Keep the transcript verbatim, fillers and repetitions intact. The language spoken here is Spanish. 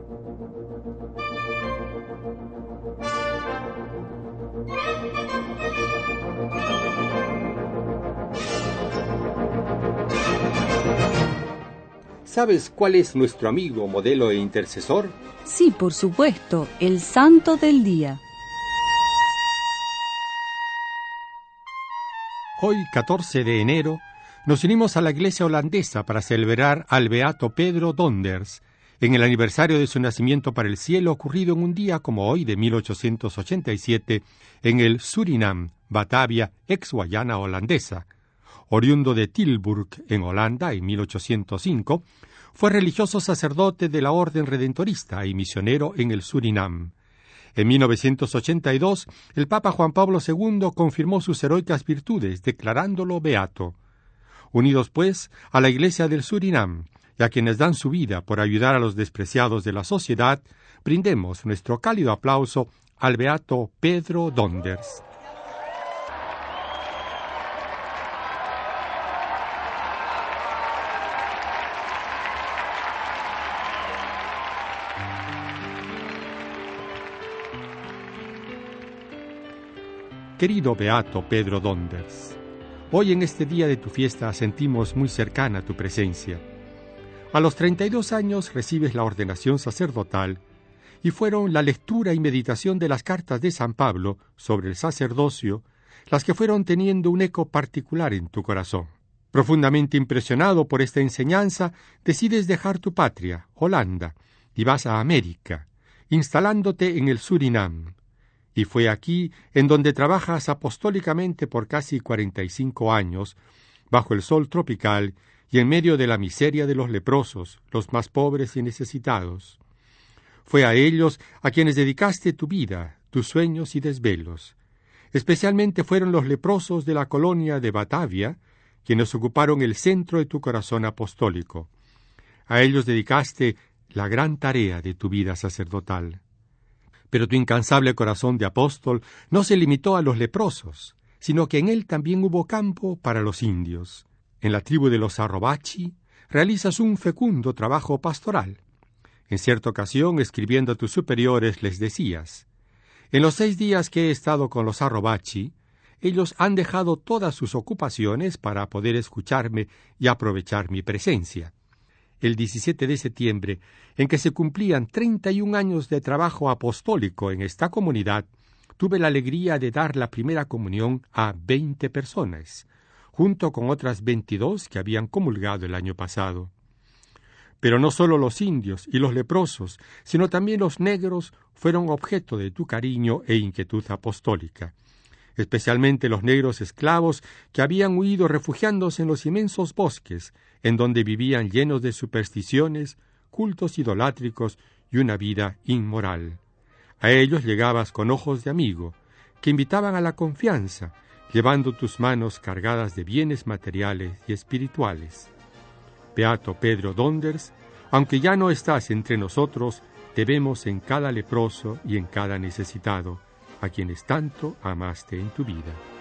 ¿Sabes cuál es nuestro amigo, modelo e intercesor? Sí, por supuesto, el santo del día. Hoy, catorce de enero, nos unimos a la iglesia holandesa para celebrar al beato Pedro Donders, en el aniversario de su nacimiento para el cielo, ocurrido en un día como hoy de mil ochocientos ochenta y siete, en el Surinam, Batavia, ex Guayana holandesa. Oriundo de Tilburg, en Holanda, en mil ochocientos cinco, fue religioso sacerdote de la Orden Redentorista y misionero en el Surinam. En mil novecientos ochenta y dos, el Papa Juan Pablo segundo confirmó sus heroicas virtudes, declarándolo beato. Unidos, pues, a la Iglesia del Surinam y a quienes dan su vida por ayudar a los despreciados de la sociedad, brindemos nuestro cálido aplauso al beato Pedro Donders. Querido beato Pedro Donders, hoy en este día de tu fiesta sentimos muy cercana tu presencia. A los treinta y dos años recibes la ordenación sacerdotal y fueron la lectura y meditación de las cartas de San Pablo sobre el sacerdocio las que fueron teniendo un eco particular en tu corazón. Profundamente impresionado por esta enseñanza, decides dejar tu patria, Holanda, y vas a América, instalándote en el Surinam. Y fue aquí en donde trabajas apostólicamente por casi cuarenta y cinco años, bajo el sol tropical y en medio de la miseria de los leprosos, los más pobres y necesitados. Fue a ellos a quienes dedicaste tu vida, tus sueños y desvelos. Especialmente fueron los leprosos de la colonia de Batavia, quienes ocuparon el centro de tu corazón apostólico. A ellos dedicaste la gran tarea de tu vida sacerdotal. Pero tu incansable corazón de apóstol no se limitó a los leprosos, sino que en él también hubo campo para los indios. En la tribu de los Arrobachi realizas un fecundo trabajo pastoral. En cierta ocasión, escribiendo a tus superiores, les decías: «En los seis días que he estado con los Arrobachi, ellos han dejado todas sus ocupaciones para poder escucharme y aprovechar mi presencia». El diecisiete de septiembre, en que se cumplían treinta y un años de trabajo apostólico en esta comunidad, tuve la alegría de dar la primera comunión a veinte personas, junto con otras veintidós que habían comulgado el año pasado. Pero no solo los indios y los leprosos, sino también los negros fueron objeto de tu cariño e inquietud apostólica. Especialmente los negros esclavos que habían huido refugiándose en los inmensos bosques, en donde vivían llenos de supersticiones, cultos idolátricos y una vida inmoral. A ellos llegabas con ojos de amigo, que invitaban a la confianza, llevando tus manos cargadas de bienes materiales y espirituales. Beato Pedro Donders, aunque ya no estás entre nosotros, te vemos en cada leproso y en cada necesitado, a quienes tanto amaste en tu vida.